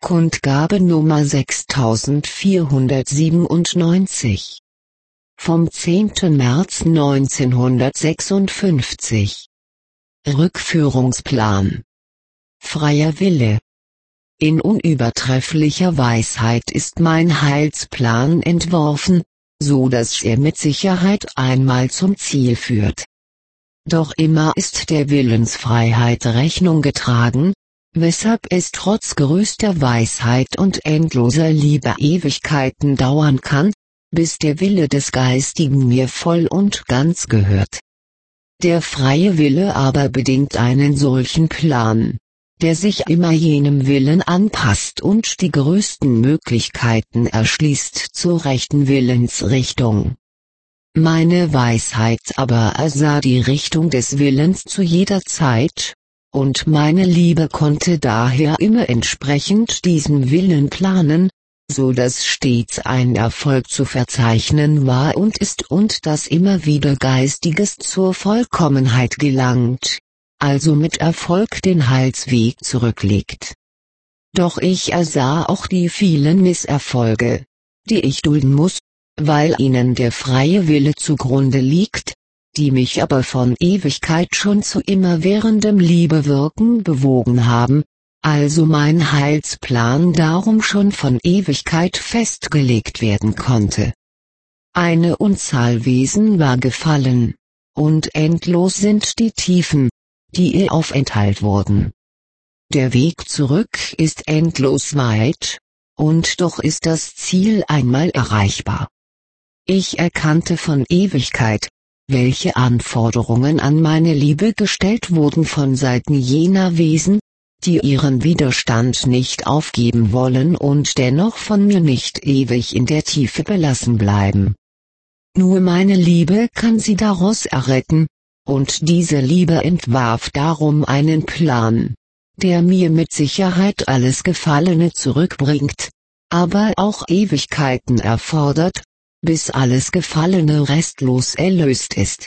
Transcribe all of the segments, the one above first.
Kundgabe Nummer 6497. Vom 10. März 1956. Rückführungsplan. Freier Wille. In unübertrefflicher Weisheit ist mein Heilsplan entworfen, so dass er mit Sicherheit einmal zum Ziel führt. Doch immer ist der Willensfreiheit Rechnung getragen, weshalb es trotz größter Weisheit und endloser Liebe Ewigkeiten dauern kann, bis der Wille des Geistigen mir voll und ganz gehört. Der freie Wille aber bedingt einen solchen Plan, der sich immer jenem Willen anpasst und die größten Möglichkeiten erschließt zur rechten Willensrichtung. Meine Weisheit aber ersah die Richtung des Willens zu jeder Zeit, und meine Liebe konnte daher immer entsprechend diesem Willen planen, so dass stets ein Erfolg zu verzeichnen war und ist und dass immer wieder Geistiges zur Vollkommenheit gelangt, also mit Erfolg den Heilsweg zurücklegt. Doch ich ersah auch die vielen Misserfolge, die ich dulden muss, weil ihnen der freie Wille zugrunde liegt, die mich aber von Ewigkeit schon zu immerwährendem Liebewirken bewogen haben, also mein Heilsplan darum schon von Ewigkeit festgelegt werden konnte. Eine Unzahl Wesen war gefallen, und endlos sind die Tiefen, die ihr auferteilt wurden. Der Weg zurück ist endlos weit, und doch ist das Ziel einmal erreichbar. Ich erkannte von Ewigkeit, welche Anforderungen an meine Liebe gestellt wurden von Seiten jener Wesen, die ihren Widerstand nicht aufgeben wollen und dennoch von mir nicht ewig in der Tiefe belassen bleiben. Nur meine Liebe kann sie daraus erretten, und diese Liebe entwarf darum einen Plan, der mir mit Sicherheit alles Gefallene zurückbringt, aber auch Ewigkeiten erfordert, bis alles Gefallene restlos erlöst ist.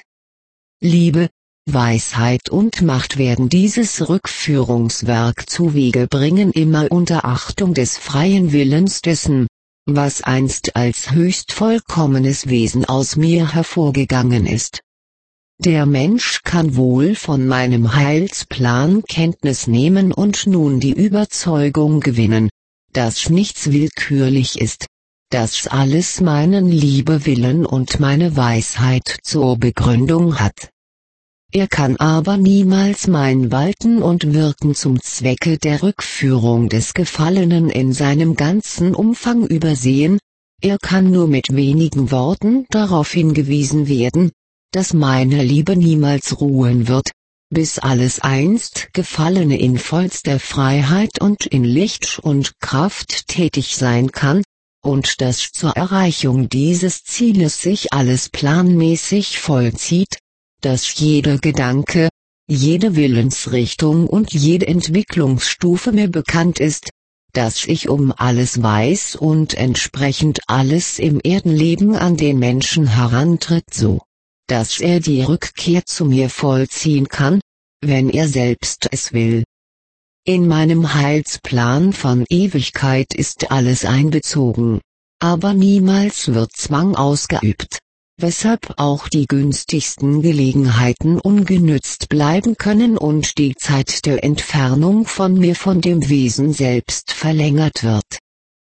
Liebe, Weisheit und Macht werden dieses Rückführungswerk zuwege bringen immer unter Achtung des freien Willens dessen, was einst als höchst vollkommenes Wesen aus mir hervorgegangen ist. Der Mensch kann wohl von meinem Heilsplan Kenntnis nehmen und nun die Überzeugung gewinnen, dass nichts willkürlich ist, dass alles meinen Liebewillen und meine Weisheit zur Begründung hat. Er kann aber niemals mein Walten und Wirken zum Zwecke der Rückführung des Gefallenen in seinem ganzen Umfang übersehen, er kann nur mit wenigen Worten darauf hingewiesen werden, dass meine Liebe niemals ruhen wird, bis alles einst Gefallene in vollster Freiheit und in Licht und Kraft tätig sein kann, und dass zur Erreichung dieses Zieles sich alles planmäßig vollzieht, dass jeder Gedanke, jede Willensrichtung und jede Entwicklungsstufe mir bekannt ist, dass ich um alles weiß und entsprechend alles im Erdenleben an den Menschen herantritt so, dass er die Rückkehr zu mir vollziehen kann, wenn er selbst es will. In meinem Heilsplan von Ewigkeit ist alles einbezogen, aber niemals wird Zwang ausgeübt, weshalb auch die günstigsten Gelegenheiten ungenützt bleiben können und die Zeit der Entfernung von mir von dem Wesen selbst verlängert wird.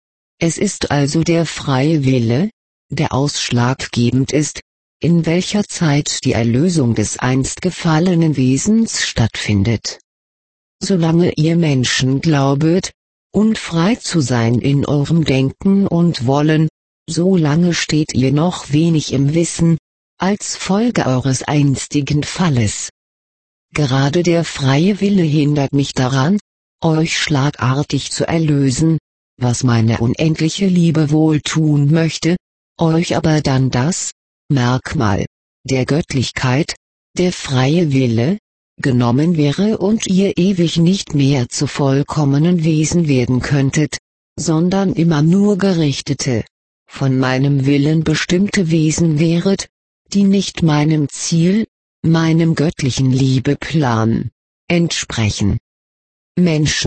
Es ist also der freie Wille, der ausschlaggebend ist, in welcher Zeit die Erlösung des einst gefallenen Wesens stattfindet. Solange ihr Menschen glaubet, unfrei zu sein in eurem Denken und Wollen, solange steht ihr noch wenig im Wissen, als Folge eures einstigen Falles. Gerade der freie Wille hindert mich daran, euch schlagartig zu erlösen, was meine unendliche Liebe wohl tun möchte, euch aber dann das Merkmal der Göttlichkeit, der freie Wille, genommen wäre und ihr ewig nicht mehr zu vollkommenen Wesen werden könntet, sondern immer nur gerichtete, von meinem Willen bestimmte Wesen wäret, die nicht meinem Ziel, meinem göttlichen Liebeplan, entsprechen. Menschen,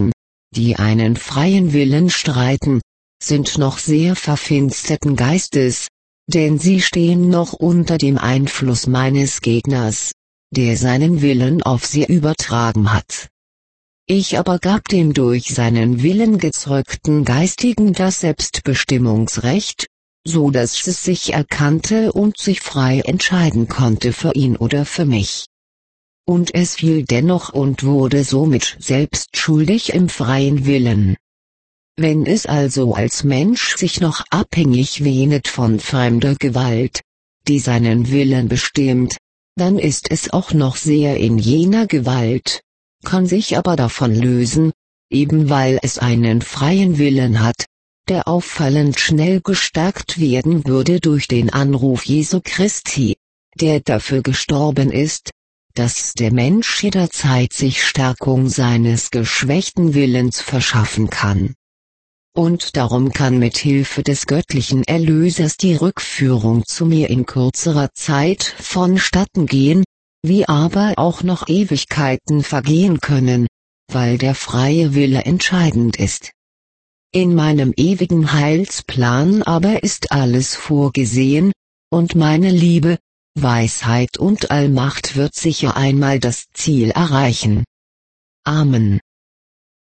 die einen freien Willen streiten, sind noch sehr verfinsterten Geistes, denn sie stehen noch unter dem Einfluss meines Gegners, der seinen Willen auf sie übertragen hat. Ich aber gab dem durch seinen Willen gezeugten Geistigen das Selbstbestimmungsrecht, so dass es sich erkannte und sich frei entscheiden konnte für ihn oder für mich. Und es fiel dennoch und wurde somit selbst schuldig im freien Willen. Wenn es also als Mensch sich noch abhängig wähnet von fremder Gewalt, die seinen Willen bestimmt, dann ist es auch noch sehr in jener Gewalt, kann sich aber davon lösen, eben weil es einen freien Willen hat, der auffallend schnell gestärkt werden würde durch den Anruf Jesu Christi, der dafür gestorben ist, dass der Mensch jederzeit sich Stärkung seines geschwächten Willens verschaffen kann. Und darum kann mit Hilfe des göttlichen Erlösers die Rückführung zu mir in kürzerer Zeit vonstatten gehen, wie aber auch noch Ewigkeiten vergehen können, weil der freie Wille entscheidend ist. In meinem ewigen Heilsplan aber ist alles vorgesehen, und meine Liebe, Weisheit und Allmacht wird sicher einmal das Ziel erreichen. Amen.